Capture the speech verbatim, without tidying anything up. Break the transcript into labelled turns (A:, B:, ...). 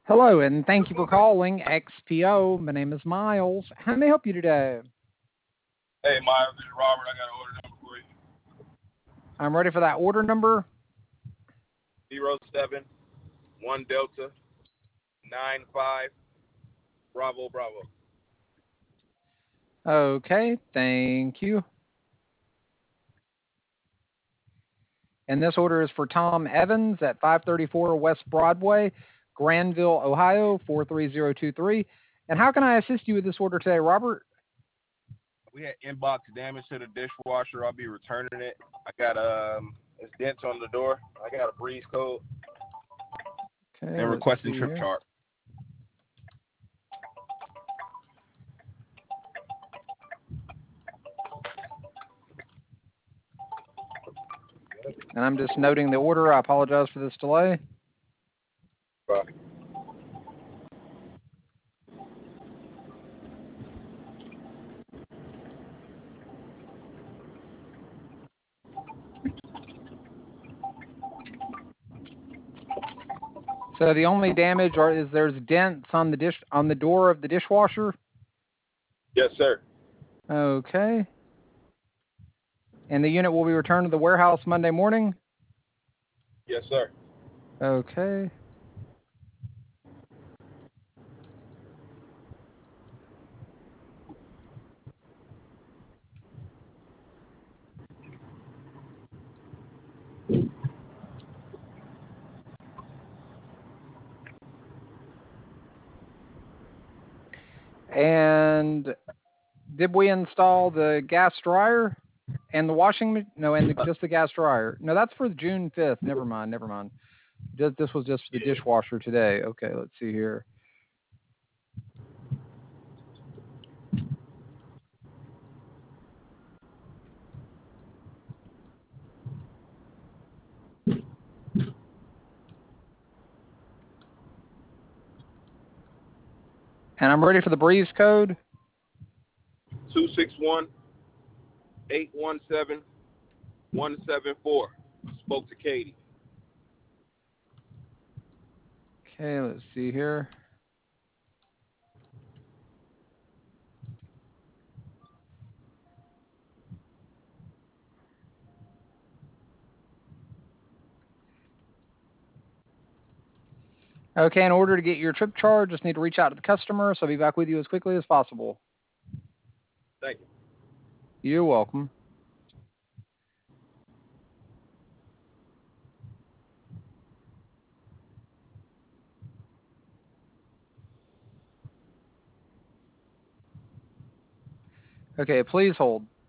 A: Hello, and thank you for calling X P O. My name is Miles. How may I help you today?
B: Hey, Miles, this is Robert. I got an order number for you.
A: I'm ready for that order number.
B: Zero seven one Delta nine five Bravo Bravo.
A: Okay, thank you. And this order is for Tom Evans at five thirty-four West Broadway, Granville, Ohio, four three zero two three. And how can I assist you with this order today, Robert?
B: We had inbox damage to the dishwasher. I'll be returning it. I got um, it's dents on the door. I got a breeze code
A: Okay,
B: and
A: let's
B: requesting
A: see
B: trip
A: here.
B: chart.
A: And I'm just noting the order. I apologize for this delay.
B: Bye.
A: So the only damage are is there's dents on the dish on the door of the dishwasher.
B: Yes, sir.
A: Okay. And the unit will be returned to the warehouse Monday morning?
B: Yes, sir.
A: Okay. And did we install the gas dryer and the washing machine? No, and the, just the gas dryer. No, that's for June fifth. Never mind, never mind. Just, this was just for the
B: Yeah.
A: dishwasher today. Okay, let's see here. And I'm ready for the breeze code.
B: Two six one eight one seven one seven four. Spoke to Katie.
A: Okay, let's see here. Okay, in order to get your trip charge, just need to reach out to the customer, so I'll be back with you as quickly as possible.
B: Thank you.
A: You're welcome. Okay, please hold.